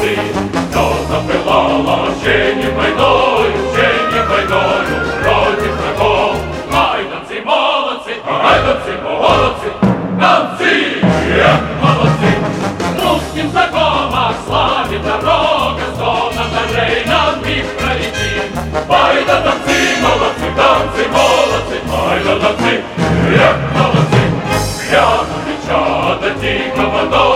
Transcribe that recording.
молодці, хто запилала вчені майною, проти врагов. Майданці молодці, майданці молодці, танці, молодці. Русским знакома славі дорога, зона дарей нам їх пролети. Майда танці молодці, майда танці, молодці. Глянули чада тихо водой,